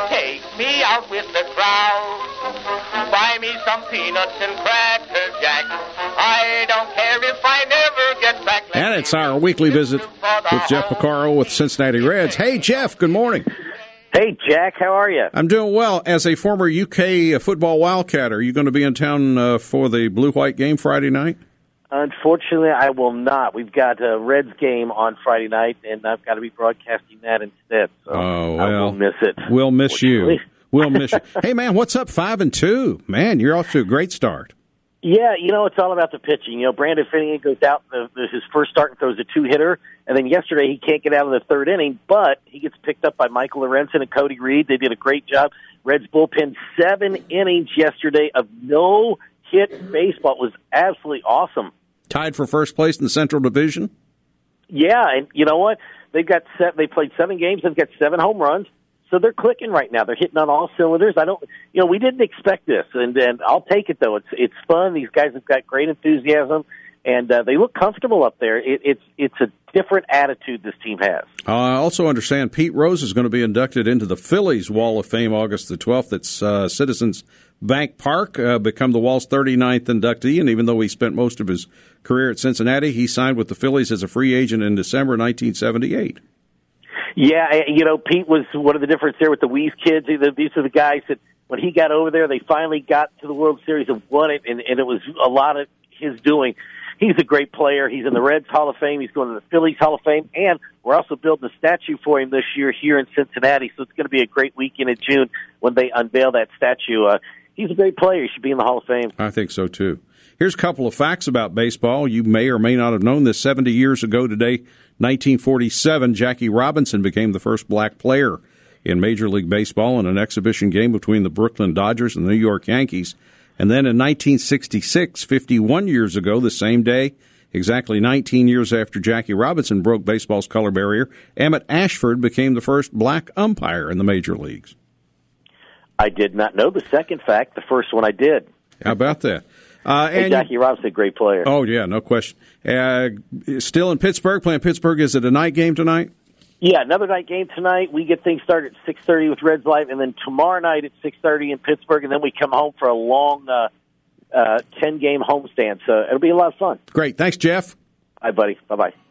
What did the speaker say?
Take me out with the crowd. Buy me some peanuts and Cracker Jack. I don't care if I never get back. And it's our weekly visit with Jeff Porcaro with Cincinnati Reds. Hey, Jeff, good morning. Hey, Jack, how are you? I'm doing well. As a former UK football Wildcat, are you going to be in town for the Blue-White game Friday night? Unfortunately, I will not. We've got a Reds game on Friday night, and I've got to be broadcasting that instead. So I will miss it. We'll miss you. We'll miss you. Hey, man, what's up 5-2? Man, you're off to a great start. Yeah, it's all about the pitching. Brandon Finnegan goes out his first start and throws a two-hitter, and then yesterday he can't get out of the third inning, but he gets picked up by Michael Lorenzen and Cody Reed. They did a great job. Reds bullpen 7 innings yesterday of no-hit baseball. It was absolutely awesome. Tied for first place in the Central Division? Yeah, and you know what? They played 7 games. They've got 7 home runs. So they're clicking right now. They're hitting on all cylinders. We didn't expect this, and I'll take it though. It's fun. These guys have got great enthusiasm, and they look comfortable up there. It's a different attitude this team has. I also understand Pete Rose is going to be inducted into the Phillies Wall of Fame August the 12th. It's Citizens Bank Park, become the Wall's 39th inductee, and even though he spent most of his career at Cincinnati, he signed with the Phillies as a free agent in December 1978. Yeah, Pete was one of the difference there with the Weeze kids. These are the guys that when he got over there, they finally got to the World Series and won it, and it was a lot of his doing. He's a great player. He's in the Reds Hall of Fame. He's going to the Phillies Hall of Fame, and we're also building a statue for him this year here in Cincinnati, so it's going to be a great weekend in June when they unveil that statue. He's a great player. He should be in the Hall of Fame. I think so, too. Here's a couple of facts about baseball. You may or may not have known this. 70 years ago today, 1947, Jackie Robinson became the first black player in Major League Baseball in an exhibition game between the Brooklyn Dodgers and the New York Yankees. And then in 1966, 51 years ago, the same day, exactly 19 years after Jackie Robinson broke baseball's color barrier, Emmett Ashford became the first black umpire in the major leagues. I did not know the second fact. The first one I did. How about that? And Jackie Robinson, a great player. Oh, yeah, no question. Still in Pittsburgh, playing Pittsburgh. Is it a night game tonight? Yeah, another night game tonight. We get things started at 6:30 with Reds Live, and then tomorrow night at 6:30 in Pittsburgh, and then we come home for a long 10-game homestand. So it'll be a lot of fun. Great. Thanks, Jeff. Bye, buddy. Bye-bye.